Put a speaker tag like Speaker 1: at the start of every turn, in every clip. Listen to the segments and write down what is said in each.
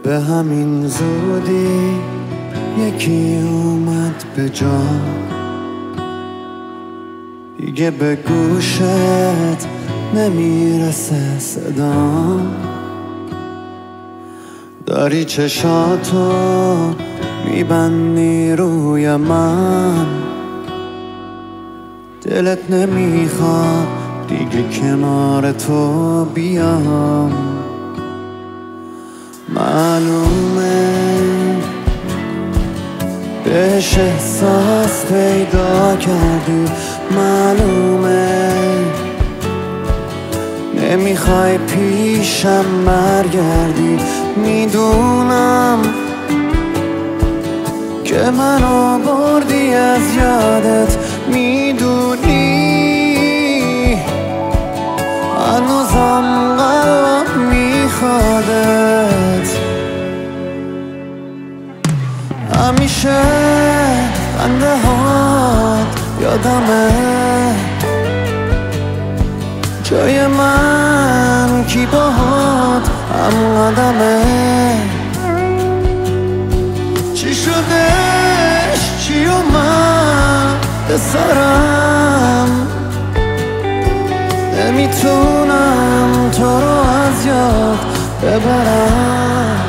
Speaker 1: به همین زودی یکی اومد به جا، دیگه به گوشت نمیرسه صدا. داری چشاتو میبندی روی من، دلت نمیخواد دیگه کنار تو بیام. معلومه بهش احساس پیدا کردی، معلومه نمیخوای پیشم برگردی. میدونم که منو بردی از یادت، میدونی هنوزم قلبم میخوادت. همیشه خنده هات یادمه، جای من کی باهات هم قدمه. چی شدش چی اومد به سرم، نمیتونم تو رو از یاد ببرم.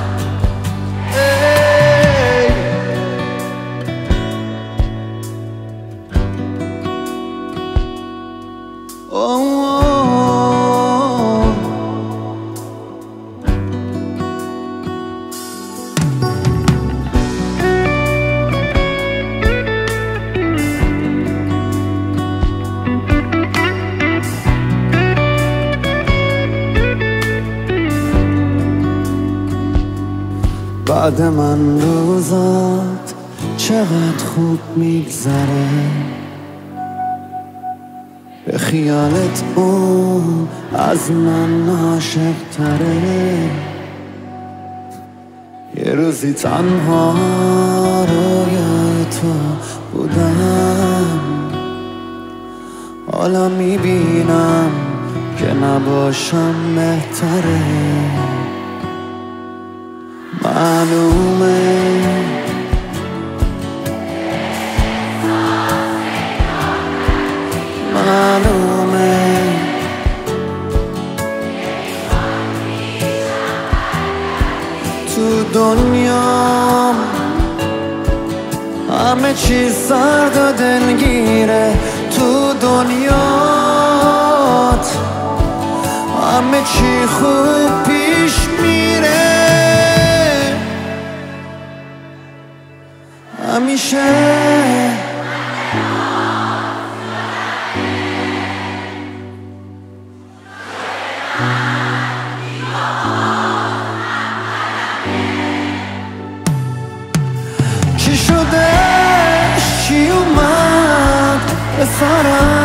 Speaker 1: بعد من روزات چقدر خوب میگذره، به خیالت اون از من عاشق تره. یه روزی تنها رویای تو بودم، حالا میبینم که نباشم بهتره. معلومه تو دنیا همه چیز سرد و دلگیره، تو دنیات همه چی خوب پیش میره. همیشه چی شدش چی اومد به سرم،